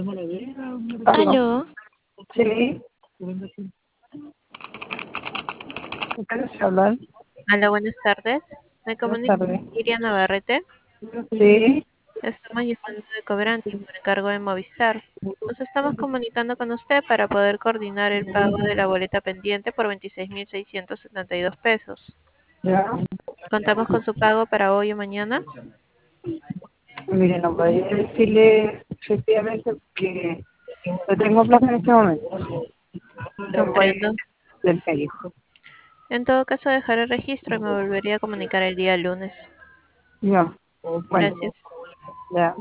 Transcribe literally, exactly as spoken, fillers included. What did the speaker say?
Aló. Aló, Sí. ¿Qué quieres hablar? aló, buenas tardes. Me Buenas comunico tardes. con Iria Navarrete. Sí. Estamos llamando de Cobranti por encargo de Movistar. Nos estamos comunicando con usted para poder coordinar el pago de la boleta pendiente por veintiséis mil seiscientos setenta y dos pesos. Ya. Contamos con su pago para hoy o mañana. Mire, no podría decirle efectivamente que no tengo plazo en este momento. Después Comprendo. del médico. En todo caso, dejaré el registro y me volvería a comunicar el día lunes. Ya. Bueno, Gracias. ya.